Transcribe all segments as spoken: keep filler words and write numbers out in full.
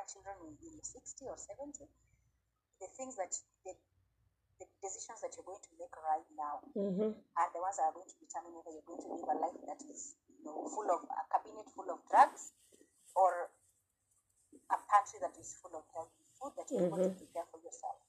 children in, in sixty or seventy, the things that the, the decisions that you're going to make right now Mm-hmm. are the ones that are going to determine whether you're going to live a life that is, you know, full of a cabinet full of drugs, or a pantry that is full of healthy food that you're able to prepare for yourself.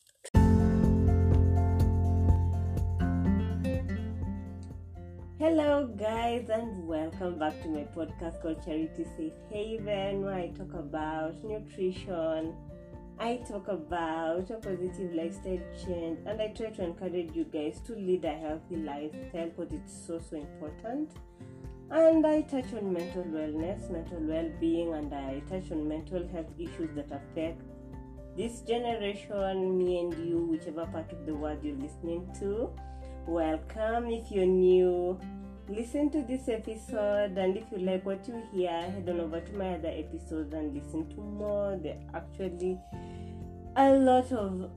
Hello, guys, and welcome back to my podcast called Charity Safe Haven, where I talk about nutrition, I talk about a positive lifestyle change, and I try to encourage you guys to lead a healthy lifestyle because it's so, so important. And I touch on mental wellness, mental well-being, and I touch on mental health issues that affect this generation, me and you, whichever part of the world you're listening to. Welcome. If you're new, listen to this episode, and if you like what you hear, head on over to my other episodes and listen to more. There are actually a lot of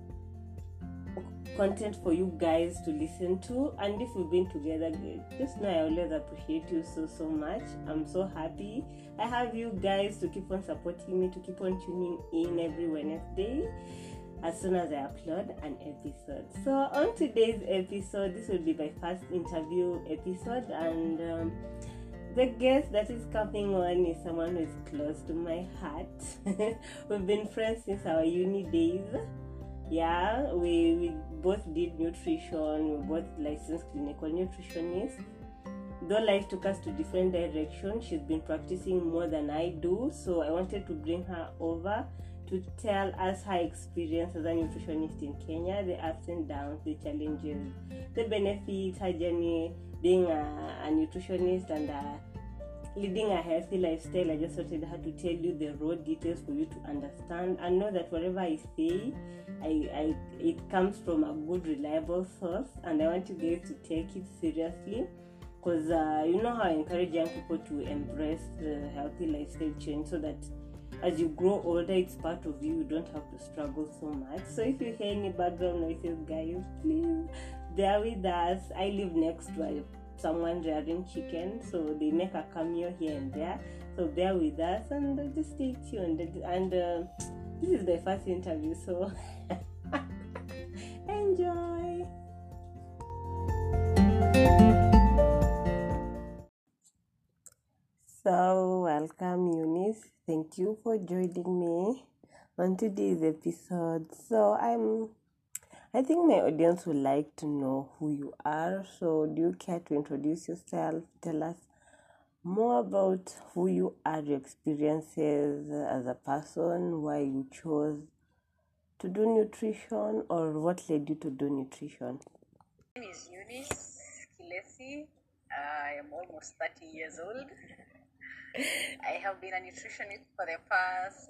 content for you guys to listen to, and if we've been together, just know I always appreciate you so so much. I'm so happy I have you guys to keep on supporting me, to keep on tuning in every Wednesday as soon as I upload an episode. So on today's episode, this will be my first interview episode, and um, the guest that is coming on is someone who is close to my heart. We've been friends since our uni days. Yeah, we, we both did nutrition, we both licensed clinical nutritionists. Though life took us to different directions, she's been practicing more than I do, so I wanted to bring her over to tell us her experience as a nutritionist in Kenya, the ups and downs, the challenges, the benefits, her journey being a, a nutritionist and a leading a healthy lifestyle. I just wanted her to tell you the raw details for you to understand and know that whatever I say, I, I it comes from a good, reliable source, and I want you guys to take it seriously, because uh, you know how I encourage young people to embrace the healthy lifestyle change, so that as you grow older, it's part of you. You don't have to struggle so much. So if you hear any background noises, guys, please bear with us. I live next to a someone rearing chicken, so they make a cameo here and there, so bear with us and just stay tuned. And uh, this is my first interview, so enjoy. So welcome, Eunice. Thank you for joining me on today's episode. So I'm I think my audience would like to know who you are. So do you care to introduce yourself? Tell us more about who you are, your experiences as a person, why you chose to do nutrition, or what led you to do nutrition. My name is Eunice Kilesi. I am almost thirty years old. I have been a nutritionist for the past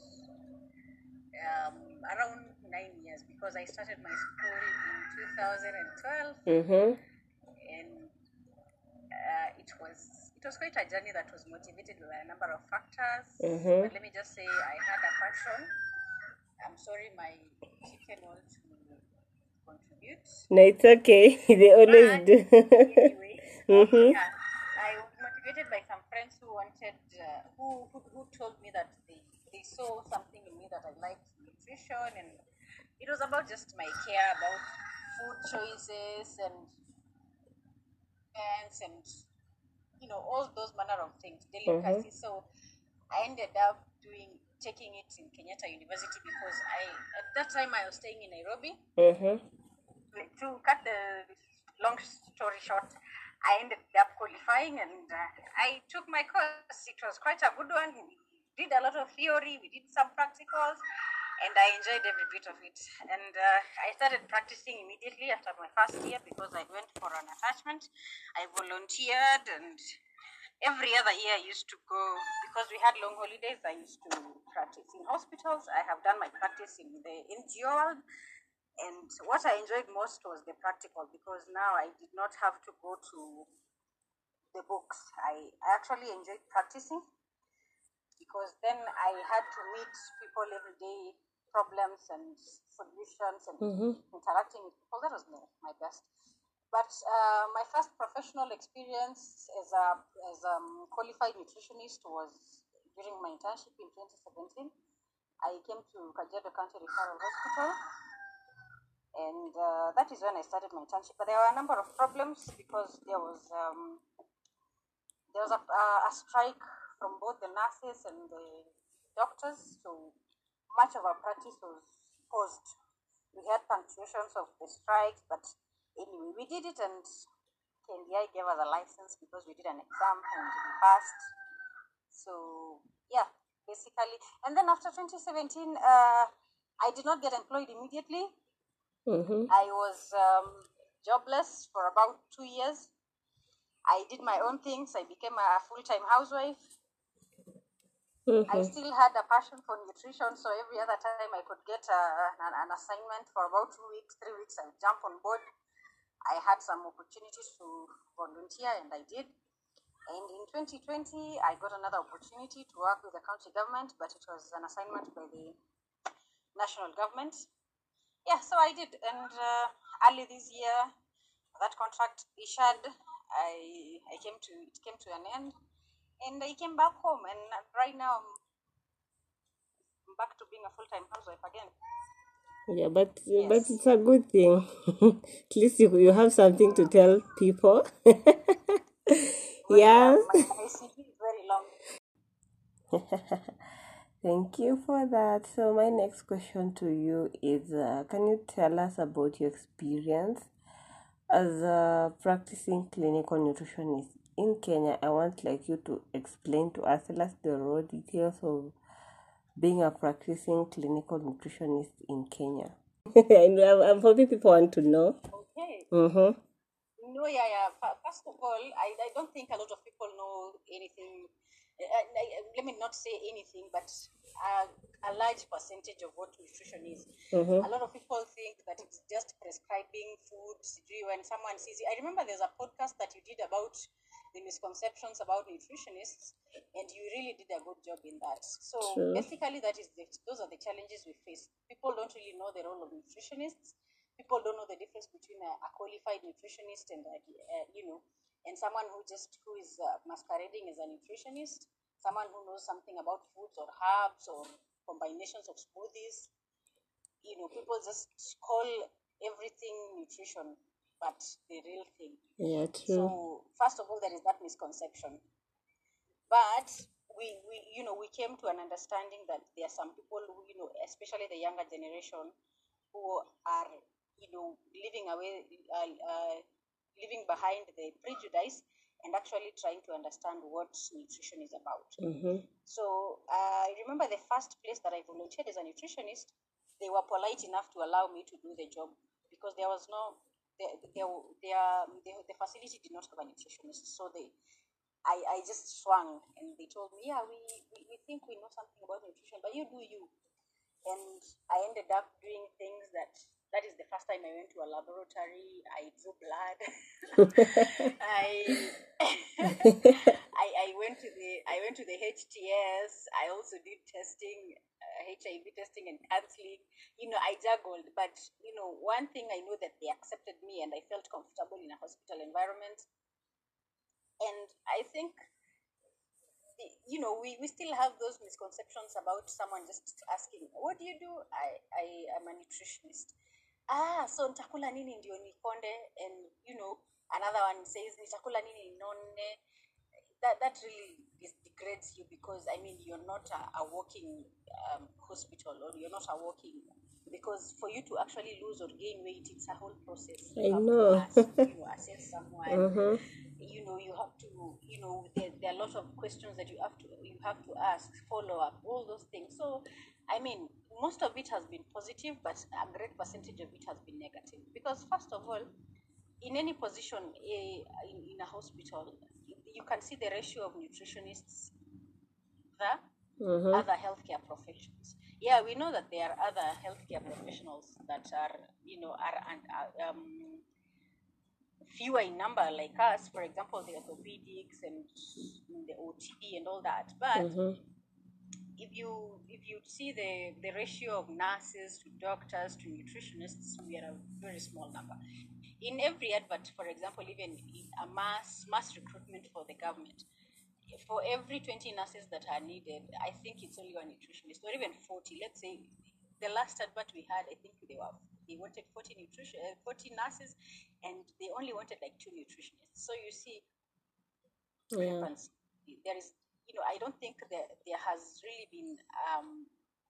um, around nine years, because I started my school in two thousand twelve, Mm-hmm. and uh, it was it was quite a journey that was motivated by a number of factors. Mm-hmm. But let me just say, I had a passion. I'm sorry, my chicken wants to contribute. No, it's okay. They always But do. anyway, Mm-hmm. yeah, I was motivated by some friends who wanted, uh, who, who who told me that they, they saw something in me that I liked nutrition, and it was about just my care about food choices and and and you know all those manner of things, delicacies. Mm-hmm. So I ended up doing taking it in Kenyatta University, because I at that time I was staying in Nairobi. Mm-hmm. To cut the long story short, I ended up qualifying, and uh, I took my course. It was quite a good one. We did a lot of theory, we did some practicals, and I enjoyed every bit of it. And uh, I started practicing immediately after my first year, because I went for an attachment. I volunteered, and every other year I used to go, because we had long holidays. I used to practice in hospitals. I have done my practice in the N G O world. And what I enjoyed most was the practical, because now I did not have to go to the books. I, I actually enjoyed practicing, because then I had to meet people every day, problems and solutions, and mm-hmm. interacting with people. That was my, my best. But uh, my first professional experience as a as a um, qualified nutritionist was during my internship in twenty seventeen. I came to Kajiado County Referral Hospital, and uh, that is when I started my internship. But there were a number of problems because there was um, there was a, uh, a strike from both the nurses and the doctors, so much of our practice was paused. We had punctuations of the strikes, but anyway, we did it, and K N D I gave us a license because we did an exam and we passed. So yeah, basically, and then after twenty seventeen, uh, I did not get employed immediately. Mm-hmm. I was um, jobless for about two years. I did my own things. I became a full-time housewife. Mm-hmm. I still had a passion for nutrition, so every other time I could get a, an, an assignment for about two weeks, three weeks, I would jump on board. I had some opportunities to volunteer, and I did. And in twenty twenty, I got another opportunity to work with the county government, but it was an assignment by the national government. Yeah, so I did. And uh, early this year, that contract issued. I I came to it came to an end, and I came back home. And right now, I'm back to being a full-time housewife again. Yeah, but Yes. but it's a good thing. At least you, you have something to tell people. Well, Yeah. yeah, my, my C V is very long. Thank you for that. So my next question to you is, uh, can you tell us about your experience as a practicing clinical nutritionist in Kenya? I want like you to explain to us, tell us the raw details of being a practicing clinical nutritionist in Kenya. I know, I'm, I'm hoping people want to know. Okay. Mm-hmm. No, yeah, yeah. F- First of all, I, I don't think a lot of people know anything. Uh, uh, let me not say anything, but a, a large percentage of what nutrition is. Mm-hmm. A lot of people think that it's just prescribing foods. When someone sees it, I remember there's a podcast that you did about the misconceptions about nutritionists, and you really did a good job in that. So True. basically, that is the, those are the challenges we face. People don't really know the role of nutritionists. People don't know the difference between a, a qualified nutritionist and a, uh, you know, and someone who just who is uh, masquerading as a nutritionist, someone who knows something about foods or herbs or combinations of smoothies. You know, people just call everything nutrition, but the real thing. Yeah, true. So first of all, there is that misconception. But we, we, you know, we came to an understanding that there are some people who, you know, especially the younger generation, who are, you know, living away, uh, uh, leaving behind the prejudice and actually trying to understand what nutrition is about. Mm-hmm. So uh, I remember the first place that I volunteered as a nutritionist, they were polite enough to allow me to do the job because there was no, the, the, the, the, the facility did not have a nutritionist. So they, I, I just swung and they told me, yeah, we, we, we think we know something about nutrition, but you do you. And I ended up doing things that that is the first time I went to a laboratory. I drew blood. I, I I went to the I went to the H T S. I also did testing, uh, H I V testing and counseling. You know, I juggled, but you know, one thing I know that they accepted me and I felt comfortable in a hospital environment. And I think, you know, we, we still have those misconceptions about someone just asking, what do you do? I, I am a nutritionist. Ah, so nitakula nini ndio nikonde? And, you know, another one says, nitakula nini nonne? That, that really degrades you because, I mean, you're not a, a walking um, hospital or you're not a walking, because for you to actually lose or gain weight, it's a whole process. You I have know. to ask, you know, assess someone. Mm-hmm. You know, you have to, you know, there, there are a lot of questions that you have to you have to ask, follow up, all those things. So I mean, most of it has been positive, but a great percentage of it has been negative. Because first of all, in any position a, in, in a hospital, you can see the ratio of nutritionists, the Mm-hmm. other healthcare professions. Yeah, we know that there are other healthcare professionals that are, you know, are um, fewer in number like us, for example, the orthopedics and the O T and all that. But Mm-hmm. if you if you see the, the ratio of nurses to doctors to nutritionists, we are a very small number. In every advert, for example, even in a mass mass recruitment for the government, for every twenty nurses that are needed, I think it's only one nutritionist, or even forty. Let's say the last advert we had, I think they were they wanted forty nutrition, uh, forty nurses, and they only wanted like two nutritionists. So you see, Yeah. there is, you know, I don't think that there has really been um,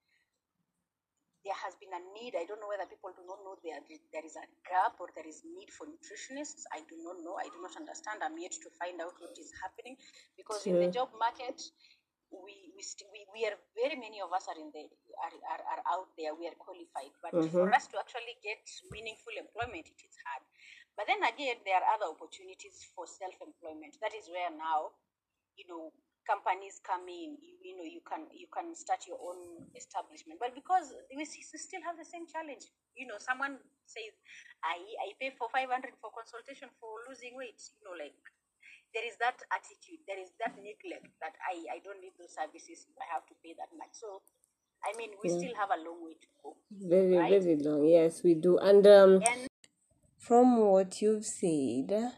there has been a need. I don't know whether people do not know there there is a gap or there is need for nutritionists. I do not know. I do not understand. I'm yet to find out what is happening, because in the True. job market, we we, st- we we are very many of us are in the are, are, are out there. We are qualified, but for Mm-hmm. us to actually get meaningful employment, it is hard. But then again, there are other opportunities for self-employment. That is where now, you know, companies come in. You, you know, you can you can start your own establishment. But because we s- still have the same challenge, you know, someone says, I I pay for five hundred for consultation for losing weight. You know, like there is that attitude, there is that neglect that I I don't need those services. I have to pay that much. So I mean, we Yeah. still have a long way to go, Very, right? very long. Yes, we do. And um, And from what you've said,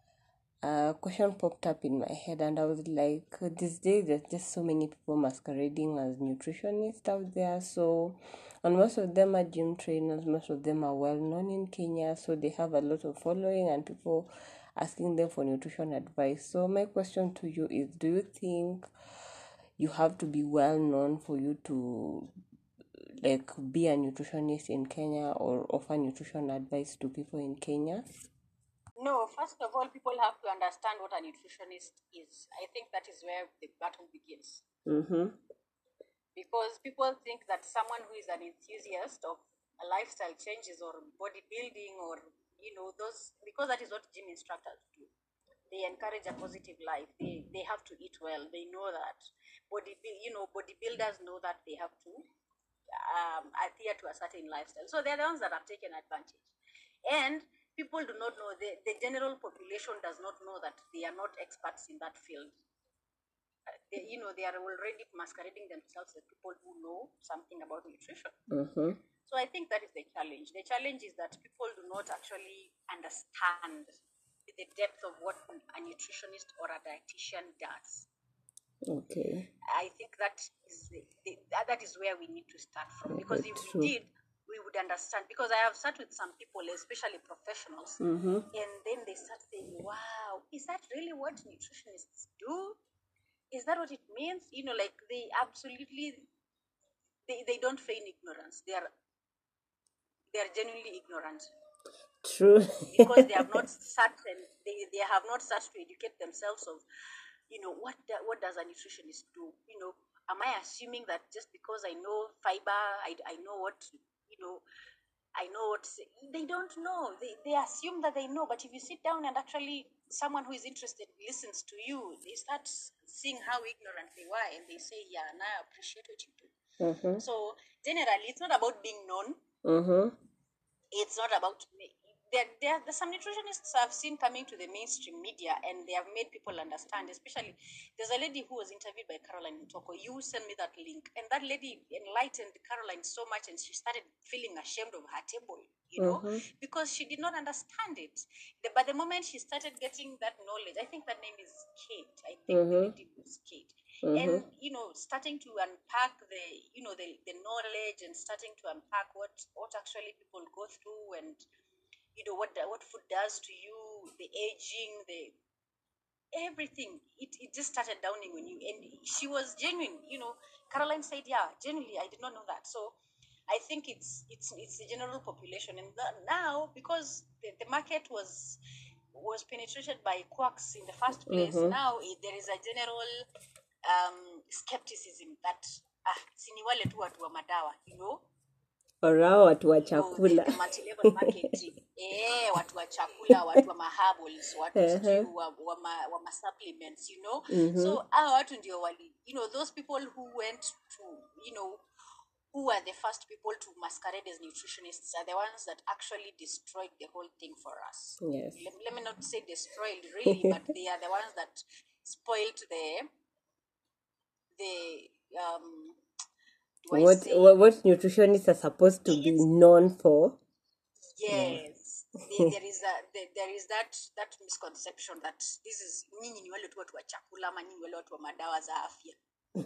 a question popped up in my head, and I was like, these days there's just so many people masquerading as nutritionists out there. So, and most of them are gym trainers, most of them are well known in Kenya, so they have a lot of following and people asking them for nutrition advice. So, my question to you is, do you think you have to be well known for you to like be a nutritionist in Kenya or offer nutrition advice to people in Kenya? no, first of all, people have to understand what a nutritionist is. I think that is where the battle begins. Mm-hmm. Because people think that someone who is an enthusiast of a lifestyle changes or bodybuilding, or you know, those, because that is what gym instructors do. They encourage a positive life. They they have to eat well. They know that body, you know, bodybuilders know that they have to um, adhere to a certain lifestyle. So they're the ones that have taken advantage. And people do not know, the, the general population does not know that they are not experts in that field. Uh, they, you know, they are already masquerading themselves as people who know something about nutrition. Mm-hmm. So I think that is the challenge. The challenge is that people do not actually understand the depth of what a nutritionist or a dietitian does. Okay. I think that is the, the, that is where we need to start from, because Okay, if we true. did, we would understand. Because I have sat with some people, especially professionals, Mm-hmm. and then they start saying, "Wow, is that really what nutritionists do? Is that what it means?" You know, like they absolutely they, they don't feign ignorance. They are they are genuinely ignorant, True. because they have not sat and they, they have not sat to educate themselves of, you know, what da, what does a nutritionist do? You know, am I assuming that just because I know fiber, I, I know what, you know, I know what, they don't know. They, they assume that they know, but if you sit down and actually someone who is interested listens to you, they start seeing how ignorant they were, and they say, yeah, and I appreciate what you do. Mm-hmm. So generally, it's not about being known. Mm-hmm. It's not about me. There, there, there's some nutritionists I've seen coming to the mainstream media, and they have made people understand. Especially, there's a lady who was interviewed by Caroline Mutoko. You send me that link, and that lady enlightened Caroline so much, and she started feeling ashamed of her table, you know, Mm-hmm. because she did not understand it. The, but the moment she started getting that knowledge, I think that name is Kate. I think the Mm-hmm. lady was Kate. Mm-hmm. And you know, starting to unpack the, you know, the, the knowledge, and starting to unpack what what actually people go through, and you know what the, what food does to you, the aging, the everything. It, it just started downing on you, and she was genuine. You know, Caroline said, "Yeah, genuinely, I did not know that." So I think it's it's it's the general population, and the, now because the, the market was was penetrated by quacks in the first place, Mm-hmm. now it, there is a general um, skepticism that ah, sini wale tu watu wa madawa, you know, Orao watu wa you know, the, chakula. the multi-level marketing. Eh, watu wa chakula, watu wa maherbals, watu sijui Uh-huh. wa, wa, ma, wa ma supplements, you know. Mm-hmm. So hawa watu ndio wali, you know, those people who went to, you know, who are the first people to masquerade as nutritionists are the ones that actually destroyed the whole thing for us. Yes. Let, let me not say destroyed really, but they are the ones that spoiled the the um do I What say what, what nutritionists are supposed to be it's known for? Yeah. yes, there, there is a there, there is that that misconception that this is nyinyi ni wale tu watu wa chakula ama nyinyi wale watu wa madawa za afya.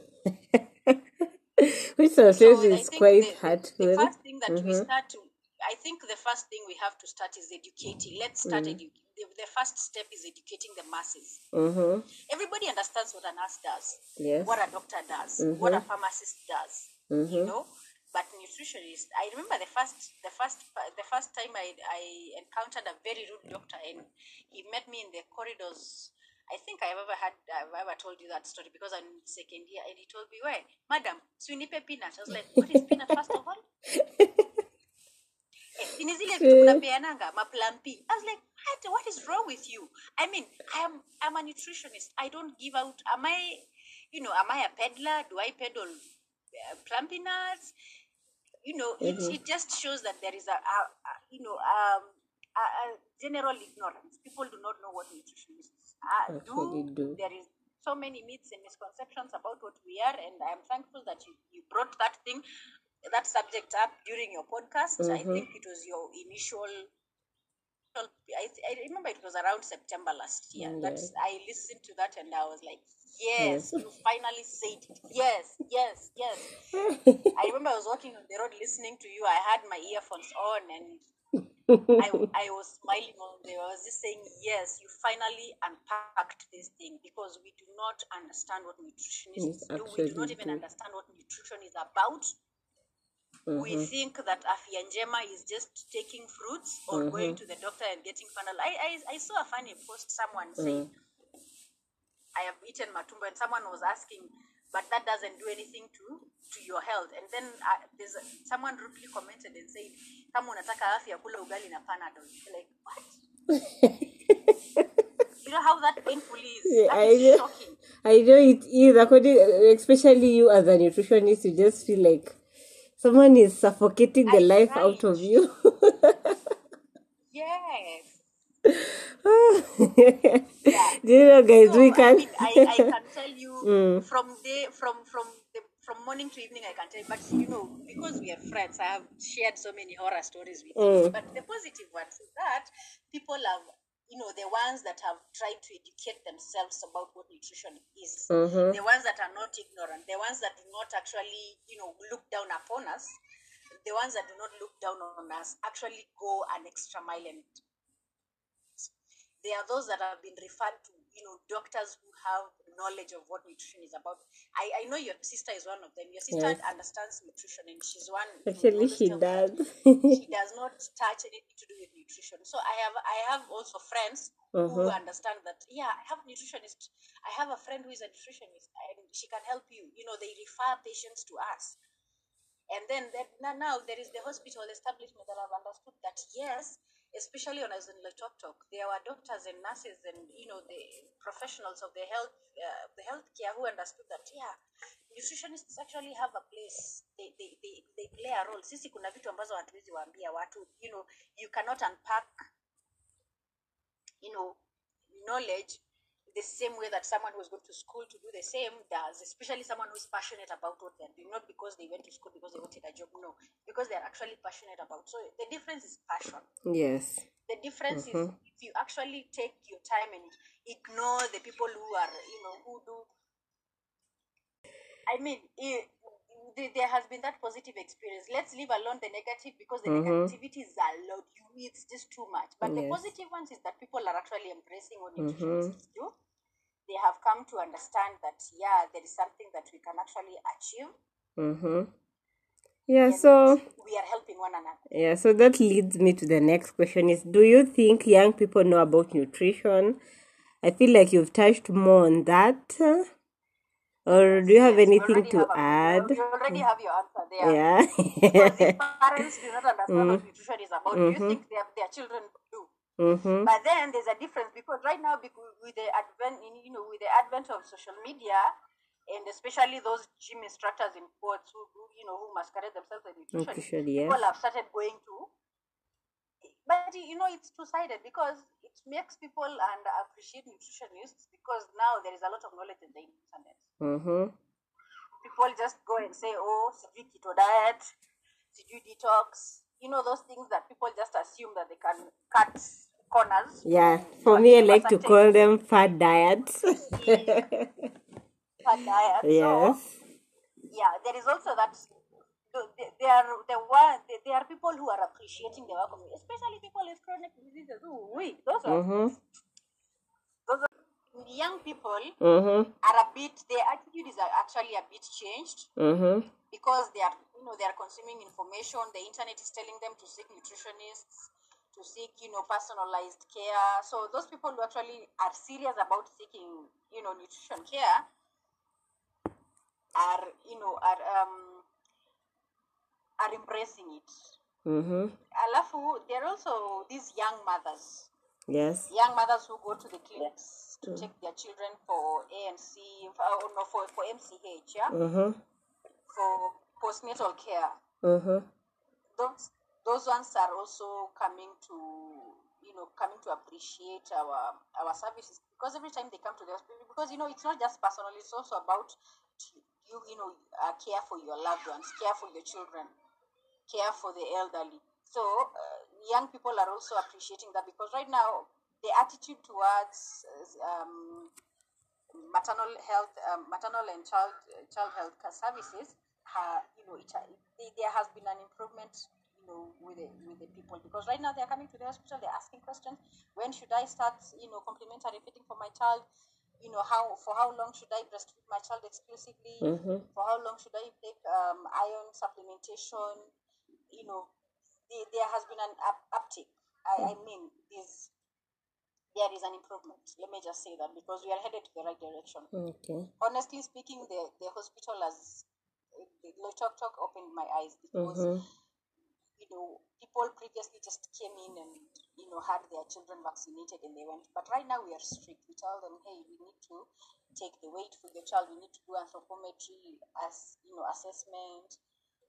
Which sometimes So I is think quite the, the, the hurtful. first thing that we Mm-hmm. start to, I think the first thing we have to start is educating. Let's start Mm. edu- the, the first step is educating the masses. Mm-hmm. Everybody understands what a nurse does, Yes. what a doctor does, what a Mm-hmm. pharmacist does, you Mm-hmm. know. But nutritionist, I remember the first, the first, the first time I, I encountered a very rude doctor, and he met me in the corridors. I think I've ever had, I've ever told you that story because I'm in second year, and he told me, "Why, madam, sunipe peanut." I was like, "What is peanut? First of all, in zile vitu mnapeananga maplampi." I was like, what, what is wrong with you? I mean, I am I'm a nutritionist. I don't give out. Am I, you know, am I a peddler? Do I peddle uh, plumpy nuts? You know, it, Mm-hmm. it just shows that there is a, a, a you know, um, a, a general ignorance. People do not know what nutritionists uh, Actually do. do. There is so many myths and misconceptions about what we are, and I'm thankful that you, you brought that thing, that subject up during your podcast. I Mm-hmm. think it was your initial. I, I remember it was around September last year. Mm, That's yeah. I listened to that and I was like, Yes. yes, you finally said it. Yes, yes, yes. I remember I was walking on the road listening to you. I had my earphones on and I, I was smiling on there. I was just saying, yes, you finally unpacked this thing because we do not understand what nutritionists Yes, do. We do not actually even do. understand what nutrition is about. We Mm-hmm. think that afya njema is just taking fruits or Mm-hmm. going to the doctor and getting panel. I, I, I saw a funny post, someone saying, Mm. I have eaten matumbo, and someone was asking, but that doesn't do anything to to your health. And then uh, there's a, someone rudely commented and said, kama unataka afya kula ugali na panadol. Like, what? You know how that painful is? Yeah, That I is know. shocking. I know it is. According, especially you as a nutritionist, you just feel like someone is suffocating the I life cried. out of you. Yes. Yeah. Do you know, guys, So we I can. mean, I, I can tell you Mm. from day from from the, from morning to evening. I can tell you, but you know, because we are friends, I have shared so many horror stories with you. Mm. But the positive ones is that people have, you know, the ones that have tried to educate themselves about what nutrition is, Mm-hmm. the ones that are not ignorant, the ones that do not actually, you know, look down upon us, the ones that do not look down on us actually go an extra mile, and there are those that have been referred to, you know, doctors who have knowledge of what nutrition is about. I, I know your sister is one of them. Your sister Yes. understands nutrition, and she's one who Actually, always she tells me that does. she does not touch anything to do with nutrition. So I have I have also friends Mm-hmm. who understand that, yeah, I have a nutritionist. I have a friend who is a nutritionist and she can help you. You know, they refer patients to us. And then there, now, now there is the hospital establishment that have understood that, yes, especially when I was in the Talk Talk, there were doctors and nurses and, you know, the professionals of the health, uh, the healthcare who understood that, yeah, nutritionists actually have a place. They, they, they, they play a role. Sisi kuna vitu ambazo hatuwezi waambia watu, you know, you cannot unpack, you know, knowledge the same way that someone who has gone to school to do the same does, especially someone who is passionate about what they're doing, not because they went to school because they wanted a job, no, because they're actually passionate about. So the difference is passion. Yes. The difference Mm-hmm. is if you actually take your time and ignore the people who are, you know, who do. I mean, it, there has been that positive experience. Let's leave alone the negative because the Mm-hmm. negativity is a lot. It's just too much. But the Yes. positive ones is that people are actually embracing what Mm-hmm. nutritionists do. They have come to understand that, yeah, there is something that we can actually achieve. Mm-hmm. Yeah, And so we are helping one another. yeah, so that leads me to the next question is, do you think young people know about nutrition? I feel like you've touched more on that. uh, Or do you have Yes, you anything already to have a, add? you already have your answer there. Yeah. Because if parents do not understand Mm. what nutrition is about, do you Mm-hmm. think their, their children do? Mm-hmm. But then there's a difference because right now, because with the advent, you know, with the advent of social media, and especially those gym instructors in sports who, who you know, who masquerade themselves as nutritionists, Nutrition, yes. people have started going to. But you know, it's two-sided because it makes people and appreciate nutritionists because now there is a lot of knowledge in the internet. Mm-hmm. People just go and say, oh, sijui keto diet, sijui detox, you know, those things that people just assume that they can cut corners. Yeah, to- for to me, I achieve a like to certain call them fat diets. fat diet. So Yes. yeah, there is also that. th- th- There are the one. There are people who are appreciating the work of, especially people with chronic diseases. Ooh, wait, those are Mm-hmm. those are young people Mm-hmm. are a bit. Their attitude is actually a bit changed Mm-hmm. because they are, you know, they are consuming information. The internet is telling them to seek nutritionists, to seek, you know, personalized care. So those people who actually are serious about seeking, you know, nutrition care are, you know, are um are embracing it. Mm-hmm. Alafu, there are also these young mothers, Yes. young mothers who go to the clinics to Mm. take their children for A N C, uh, no, for, for M C H, yeah, Mm-hmm. for postnatal care. Mm-hmm. Those those ones are also coming to, you know, coming to appreciate our our services, because every time they come to the hospital, because, you know, it's not just personal, it's also about you, you know, uh, care for your loved ones, care for your children, care for the elderly. So uh, young people are also appreciating that, because right now the attitude towards uh, um, maternal health, um, maternal and child uh, child health care services, uh, you know, it, it, there has been an improvement, you know, with the, with the people, because right now they are coming to the hospital, they're asking questions: when should I start, you know, complementary feeding for my child? You know, how for how long should I breastfeed my child exclusively? Mm-hmm. For how long should I take um, iron supplementation? You know, the, there has been an up, uptick. I, I mean, this there is an improvement. Let me just say that, because we are headed to the right direction. Okay. Honestly speaking, the, the hospital has, the Talk Talk opened my eyes, because, Mm-hmm. you know, people previously just came in and, you know, had their children vaccinated and they went. But right now we are strict. We tell them, hey, we need to take the weight for your child. We need to do anthropometry as, you know, assessment.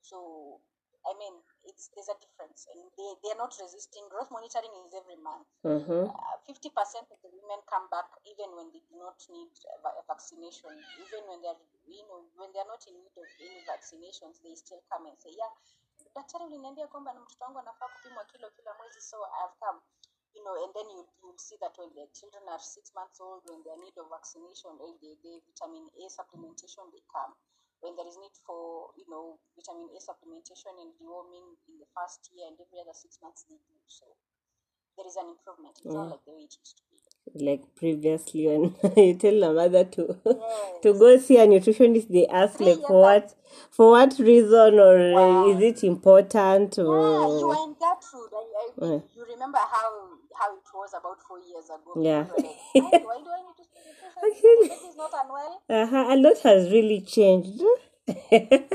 So I mean, it's there's a difference, and they they are not resisting. Growth monitoring is every month. Mm-hmm. Fifty percent of the women come back even when they do not need a vaccination, even when they're, you know, when they're not in need of any vaccinations, they still come and say, yeah, daktari uliniambia kwamba na mtoto wangu anafaa kupimwa kilo kila mwezi, so I've come. You know, and then you you see that when the children are six months old, when they're in need of vaccination, or the, the vitamin A supplementation, they come. When there is need for, you know, vitamin A supplementation and deworming in the first year, and every other six months they do. So there is an improvement. It's Yeah. not like the way it used to be. Like previously, when you tell a mother to Yes. to go see a nutritionist, they ask Three like years for what for what reason, or uh, Wow. is it important, Yeah, you or were in Gertrude. I, I mean, Yeah. you remember how how it was about four years ago. Yeah. People were like, why, why do I need to see nutrition? Actually- The baby is not unwell. uh-huh. A lot has really changed. Yes,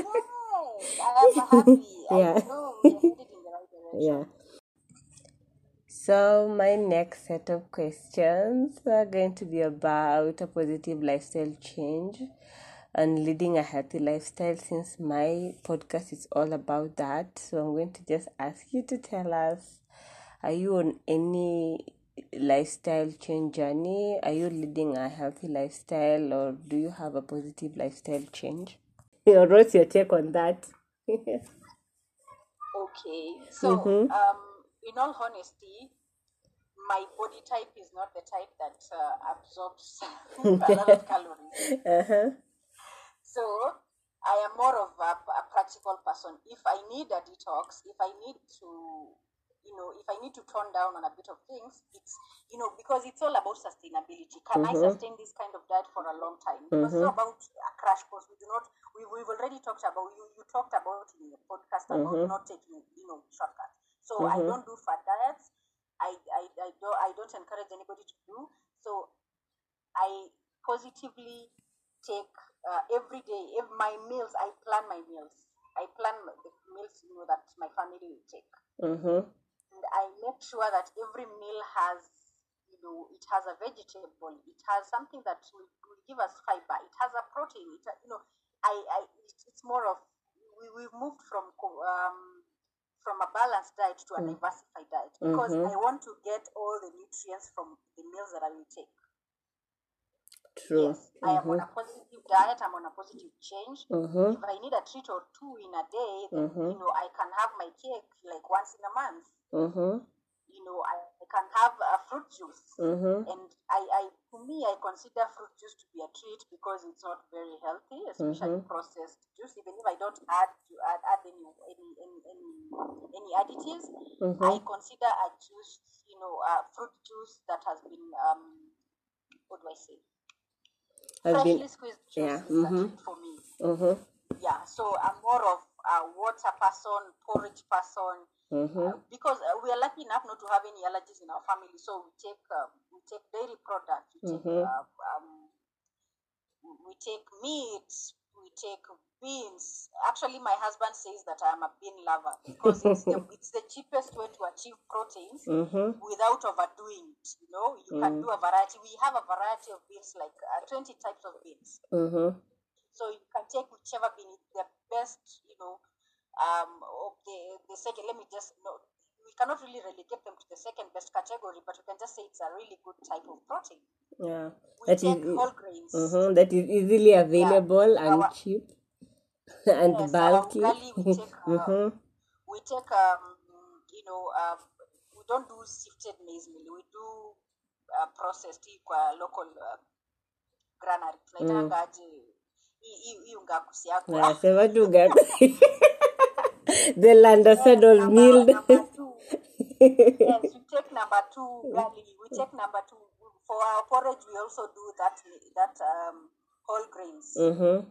I am happy. Yeah. I know we are headed in the right direction. Yeah. So my next set of questions are going to be about a positive lifestyle change and leading a healthy lifestyle, since my podcast is all about that. So I'm going to just ask you to tell us, are you on any lifestyle change journey? Are you leading a healthy lifestyle, or do you have a positive lifestyle change? Or what's your take on that? Okay, so Mhm. um, in all honesty, my body type is not the type that uh, absorbs a lot of calories. Uh-huh. So I am more of a, a practical person. If I need a detox, if I need to, you know, if I need to tone down on a bit of things, it's, you know, because it's all about sustainability. Can I Mhm. sustain this kind of diet for a long time? Because it's all Mhm. about a crash course. We do not, we, we've already talked about, you, you talked about in your podcast about Mhm. not taking, you know, shortcuts. So I Mhm. don't do fat diets. I, I, I, don't, I don't encourage anybody to do. So I positively take uh, every day, if my meals, I plan my meals. I plan my- the meals, you know, that my family will take. Mhm. And I make sure that every meal has, you know, it has a vegetable, it has something that will, will give us fiber, it has a protein, it, you know, I, I it's, it's more of, we, we've moved from um, from a balanced diet to a Mm. diversified diet, because Mhm. I want to get all the nutrients from the meals that I will take. True. Yes, I am on Mm-hmm. a positive diet. I'm on a positive change. Mm-hmm. If I need a treat or two in a day, then Mm-hmm. you know I can have my cake like once in a month. Mm-hmm. You know, I, I can have a fruit juice, Mm-hmm. and I, I, to me, I consider fruit juice to be a treat because it's not very healthy, especially Mm-hmm. processed juice. Even if I don't add to add, add any, any any any any additives, I Mm-hmm. consider a juice, you know, a fruit juice that has been um, what do I say? I've been, Freshly squeezed yeah. juice is a Mm-hmm. treat for me. Mm-hmm. Yeah, so I'm more of a water person, porridge person, Mm-hmm. uh, because uh, we are lucky enough not to have any allergies in our family. So we take um, we take dairy products, we take Mm-hmm. uh, um, we take meat, we take beans. Actually, my husband says that I'm a bean lover because it's the it's the cheapest way to achieve proteins Mm-hmm. without overdoing it. You know, you can do a variety. We have a variety of beans, like uh, twenty types of beans. Mm-hmm. So you can take whichever bean is the best, you know, um, of the the second. Let me just no, we cannot really relegate them to the second best category, but we can just say it's a really good type of protein. Yeah. We That take is, whole grains. mm-hmm. That is easily Yeah, available and our cheap and yes, our bulky. ugali we take uh, Mm-hmm. we take um you know um we don't do sifted maize meal. We do uh, processed kwa local uh, granary. Mm. Tunaitanga aje hii hii hii unga kusiagwa. Nasema tu gani. The land Yes, saddle number milled. number two. Yes, we take number two gali. We take number two for our porridge. We also do that that um whole grains. Mm-hmm.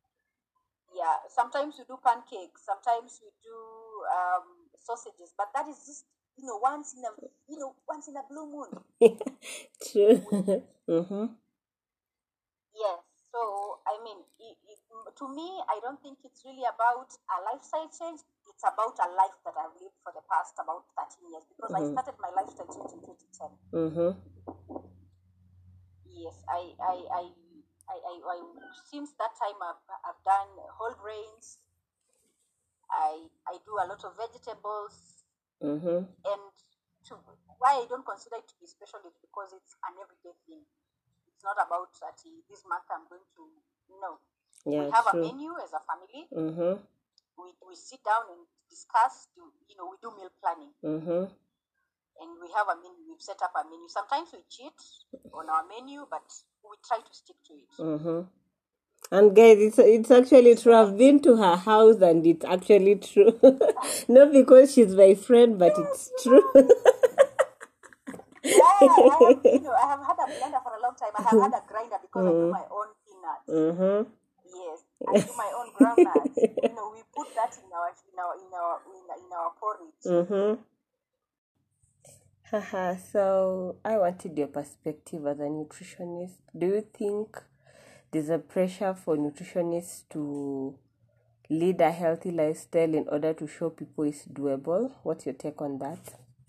Yeah, sometimes we do pancakes. Sometimes we do um sausages. But that is just you know once in a you know once in a blue moon. True. We, Mm-hmm. yes. So I mean, it, it, to me, I don't think it's really about a lifestyle change. It's about a life that I've lived for the past about thirteen years because I Mm-hmm. started my lifestyle change in twenty ten. Mm-hmm. Yes, I, I, I, I, I, I since that time I've, I've done whole grains. I, I do a lot of vegetables, Mm-hmm. and to why I don't consider it to be special is because it's an everyday thing. It's not about that eh, this month I'm going to no. We Yeah, have a true. menu as a family. Mm-hmm. We, we sit down and discuss. Do, you know, we do meal planning. Mm-hmm. And we have a menu. We've set up a menu. Sometimes we cheat on our menu, but we try to stick to it. Mm-hmm. And guys, it's it's actually true. So I've been to her house and it's actually true. Not because she's my friend, but it's true. yeah, I have you know I have had a blender for a long time. I have had a grinder because I do my own peanuts. Mm-hmm. Yes, I do my own groundnuts. You know, we put that in our in our in our in, in our porridge. Mm-hmm. Haha, so I wanted your perspective as a nutritionist. Do you think there's a pressure for nutritionists to lead a healthy lifestyle in order to show people it's doable? What's your take on that?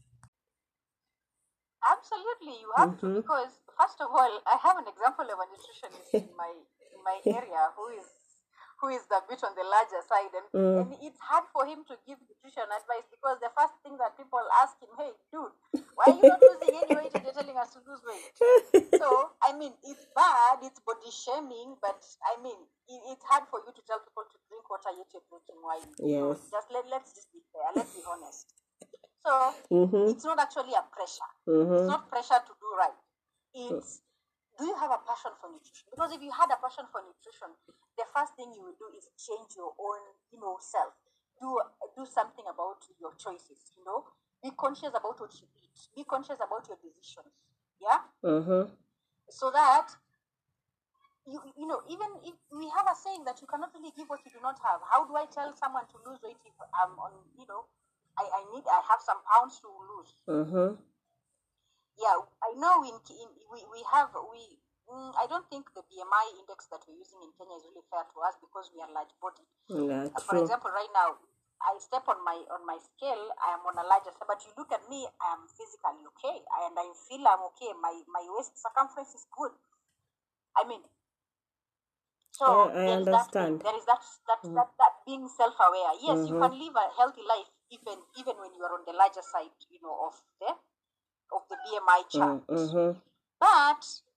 Absolutely, you have Mm-hmm. to because first of all, I have an example of a nutritionist in my in my area who is who is a bit on the larger side, and, Mm. and it's hard for him to give nutrition advice because the first thing that people ask him, hey, dude, why are you not losing any weight and you're telling us to lose weight? So, I mean, it's bad, it's body shaming, but I mean, it, it's hard for you to tell people to drink water yet you're drinking wine. Yes. So, just let, let's just be fair, let's be honest. So, Mm-hmm. it's not actually a pressure. Mm-hmm. It's not pressure to do right. It's do you have a passion for nutrition? Because if you had a passion for nutrition, the first thing you will do is change your own, you know, self. Do do something about your choices. You know, be conscious about what you eat. Be conscious about your decisions. Yeah. Mm-hmm. So that you you know even if we have a saying that you cannot really give what you do not have. How do I tell someone to lose weight if I'm on you know I I need I have some pounds to lose? Mm-hmm. Yeah, I know in, in we, we have we mm, I don't think the B M I index that we're using in Kenya is really fair to us because we are large bodied. Yeah, Uh, for true. example, right now I step on my on my scale, I am on a larger scale, but you look at me, I am physically okay, and I feel I'm okay. My my waist circumference is good. I mean, so I, I there is that thing. understand. There is that that Mm-hmm. that, that being self aware. Yes, you Mm-hmm. can live a healthy life even even when you are on the larger side, you know, of the of the B M I chart. Mm-hmm. But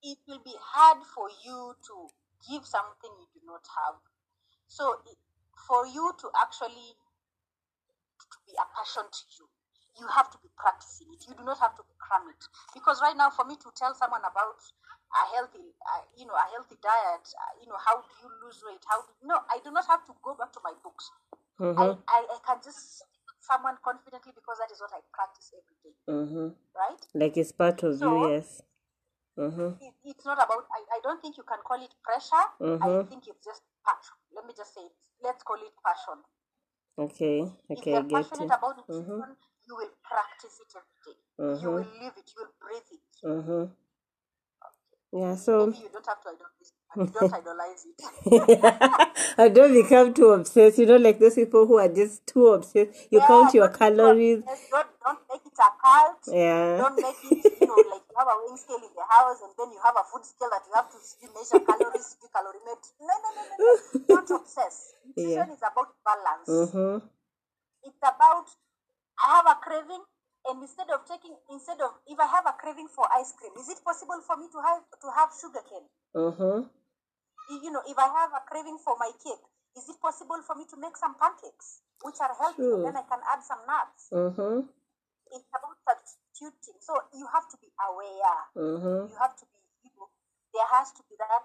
it will be hard for you to give something you do not have. So it, for you to actually to be a passion to you, you have to be practicing it. You do not have to cram it. Because right now, for me to tell someone about a healthy, uh, you know, a healthy diet, uh, you know, how do you lose weight? How do no? I do not have to go back to my books. Mm-hmm. I, I, I can just someone confidently because that is what I practice every day. Mm-hmm. Right? Like it's part of so, you, yes. Mm-hmm. It, it's not about. I, I don't think you can call it pressure. Mm-hmm. I think it's just passion. Let me just say it. Let's call it passion. Okay. If Okay, I you're get passionate it. about nutrition, Mm-hmm. you will practice it every day. Mm-hmm. You will live it. You will breathe it. Mm-hmm. Yeah. So maybe you don't have to idolize. You don't idolize it. I don't become too obsessed. You know, like those people who are just too obsessed. You Yeah, count your don't be too calories. obsessed. Don't don't make it a cult. Yeah. Don't make it, you know, like you have a weighing scale in the house and then you have a food scale that you have to you measure calories, do calorimetry. No, no, no, no, no. Don't obsess. Nutrition Yeah. is about balance. Mm-hmm. It's about I have a craving, and instead of taking instead of if I have a craving for ice cream, is it possible for me to have to have sugar cane? Mm-hmm. You know, if I have a craving for my cake, is it possible for me to make some pancakes, which are healthy, True. and then I can add some nuts? Mm-hmm. It's about substituting. So you have to be aware. Mm-hmm. You have to be, you know, there has to be that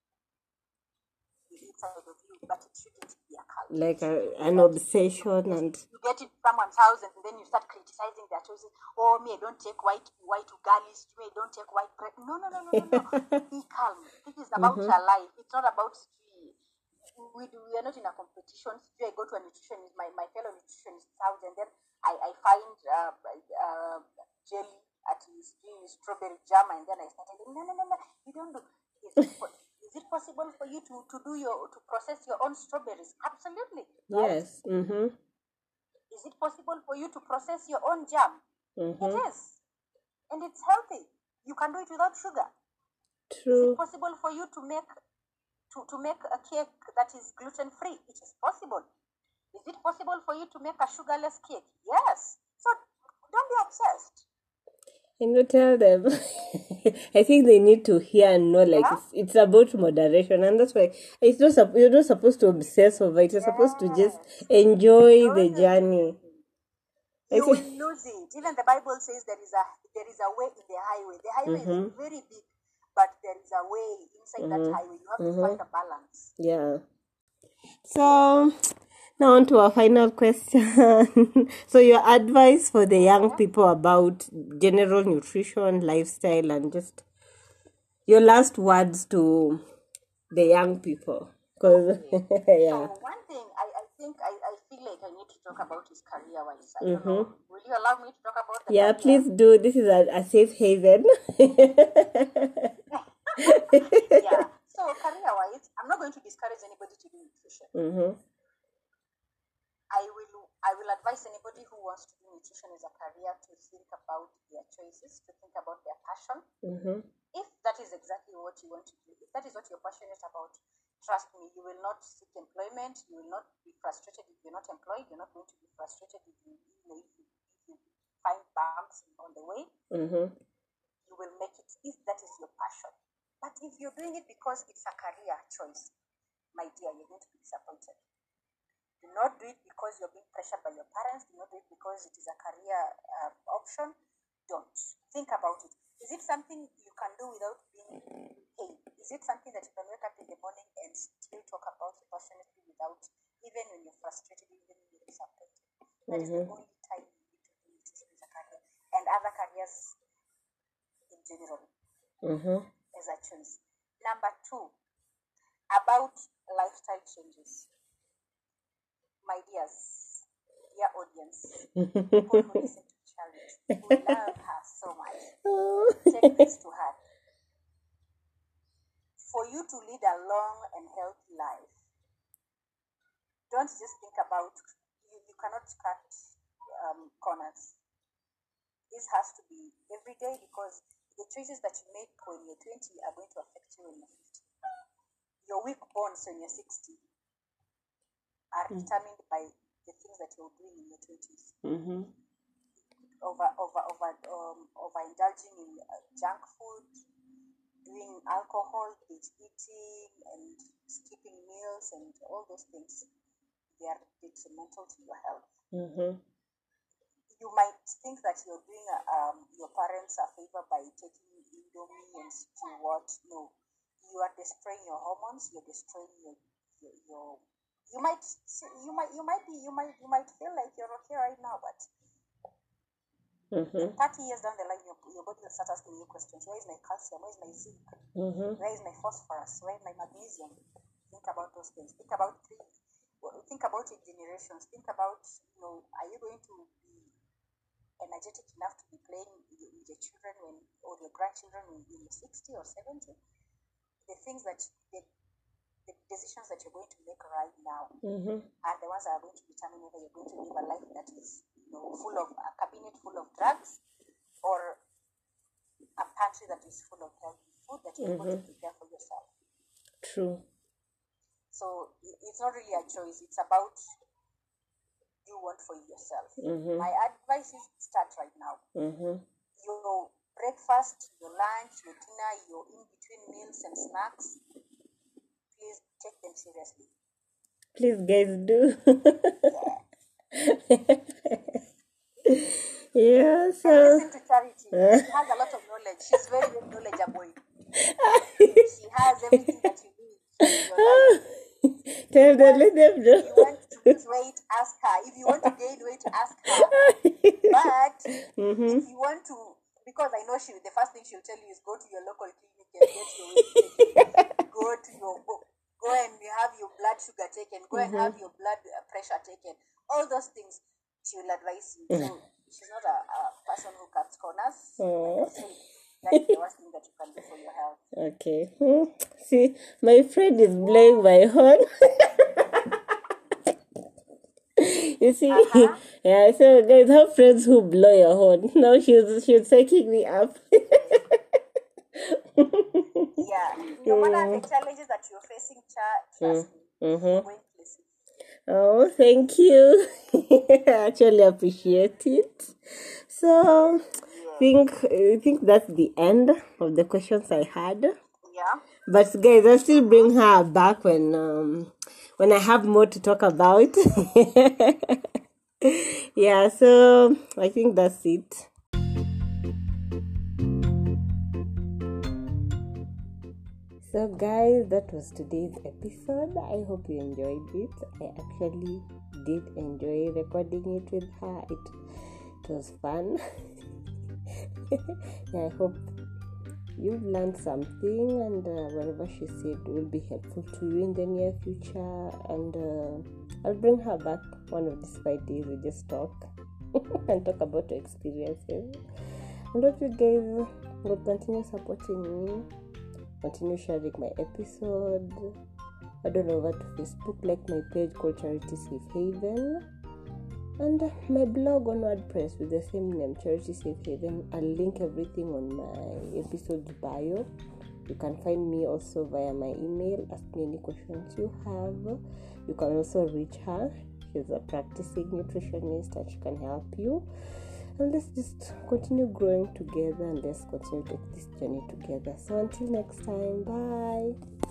inside of you, but it shouldn't be a cult. Like a, Shouldn't be an that, obsession you know, and you get in someone's house and then you start criticizing their choices. Oh, me, I don't take white white ugalis. Me, I don't take white bread. No, no, no, no, no, no. Be calm. This is about Mhm. your life. It's not about we do, we are not in a competition. I go to a nutritionist, my, my fellow nutritionist house, and then I, I find uh, uh, jelly at his doing his strawberry jam, and then I start telling him, no, no, no, no, you don't do. Is it, po- is it possible for you to, to do your to process your own strawberries? Absolutely, right? Yes. Mm-hmm. Is it possible for you to process your own jam? Mm-hmm. It is, and it's healthy. You can do it without sugar. Is True. it possible for you to make to, to make a cake that is gluten free? It is possible. Is it possible for you to make a sugarless cake? Yes. So don't be obsessed. You know, tell them. I think they need to hear and know, like Yeah? it's, it's about moderation, and that's why it's not. sup- You're not supposed to obsess over it. You're supposed to just Yes. enjoy Don't the use journey. it. I You think. will lose it. Even the Bible says there is a there is a way in the highway. The highway Mm-hmm. is very big, but there is a way inside that Mm-hmm. highway. You have Mm-hmm. to find a balance. Yeah. So now on to our final question. So your advice for the young people about general nutrition, lifestyle, and just your last words to the young people. Because Okay. yeah. So one thing I, I think I, I feel like I need to talk about is career wise. I don't Mm-hmm. know. Will you allow me to talk about the Yeah, career? please do. This is a, a safe haven. Yeah. So career wise, I'm not going to discourage anybody to do nutrition. Mm-hmm. I will I will advise anybody who wants to do nutrition as a career to think about their choices, to think about their passion. Mm-hmm. If that is exactly what you want to do, if that is what you're passionate about, trust me, you will not seek employment. You will not be frustrated if you're not employed. You're not going to be frustrated if you, you know, if you, if you find bumps on the way. Mm-hmm. You will make it if that is your passion. But if you're doing it because it's a career choice, my dear, you're going to be disappointed. Do not do it because you're being pressured by your parents. Do not do it because it is a career uh, option. Don't. Think about it. Is it something you can do without being paid? Is it something that you can wake up in the morning and still talk about it passionately without, even when you're frustrated, even when you're disappointed? That is the Mm-hmm. only time you need to do nutrition as a career. And other careers in general Mm-hmm. as a choice. Number two, about lifestyle changes. My dears, dear audience, people who listen to Charity, we love her so much. Take this to heart. For you to lead a long and healthy life, don't just think about, you, you cannot cut um, corners. This has to be every day because the choices that you make when you're twenty are going to affect you when you're fifty. Your weak bones when you're sixty are determined by the things that you're doing in your twenties. Mm-hmm. Over, over, over, um, over indulging in uh, junk food, doing alcohol, binge eating, and skipping meals, and all those things, they are detrimental to your health. Mm-hmm. You might think that you're doing a, um, your parents a favor by taking Indomie and stew what? No, you are destroying your hormones. You're destroying your your. your you might you might you might be you might you might feel like you're okay right now, but Mm-hmm. thirty years down the line, your, your body will start asking you questions. Where is my calcium? Where is my zinc? Mm-hmm. Where is my phosphorus? Where is my magnesium? Think about those things. Think about three. Think about your generations. Think about, you know, are you going to be energetic enough to be playing with your children when, or your grandchildren when you're sixty or seventy? The things that, the, the decisions that you're going to make right now Mm-hmm. are the ones that are going to determine whether you're going to live a life that is, you know, full of a cabinet full of drugs, or a pantry that is full of healthy food that you're able to Mm-hmm. prepare for yourself. True. So it's not really a choice. It's about you want for yourself. Mm-hmm. My advice is start right now. Mm-hmm. Your breakfast, your lunch, your dinner, your in-between meals and snacks, please take them seriously. Please, guys, do. Yeah, And so listen to Charity. She has a lot of knowledge. She's very, very knowledgeable. She has everything that you need in your life. tell them, let them If know. you want to lose weight, ask her. If you want to gain weight, ask her. But Mm-hmm. if you want to, because I know she, the first thing she'll tell you is go to your local clinic and get your weight taken. Go to your, go, go and have your blood sugar taken. Go and have your blood pressure taken. All those things she will advise you. So she's not a, a person who cuts corners. Like I said, that's the worst thing that you can do for your health. Okay. Hmm. See, my friend is blowing my horn. You see, Uh-huh. yeah. So guys, have friends who blow your horn. Now she's she's taking me up. Yeah. No matter the challenges that you're facing, Cha, trust me, Mm-hmm. you're going places. Oh, thank you. I actually appreciate it. So, I think I think that's the end of the questions I had. Yeah. But guys, I'll still bring her back when um when I have more to talk about. Yeah, so I think that's it. So guys, that was today's episode. I hope you enjoyed it. I actually did enjoy recording it with her. It, it was fun. Yeah, I hope you've learned something, and uh, whatever she said will be helpful to you in the near future. And uh, I'll bring her back one of these five days. We just talk and talk about her experiences. And hope you guys will continue supporting me. Continue sharing my episode. Head on over to Facebook, like my page called Charity Safe Haven, and my blog on WordPress with the same name, Charity Safe Haven. I'll link everything on my episode bio. You can find me also via my email. Ask me any questions you have. You can also reach her. She's a practicing nutritionist and she can help you. And let's just continue growing together, and let's continue to take this journey together. So until next time, bye.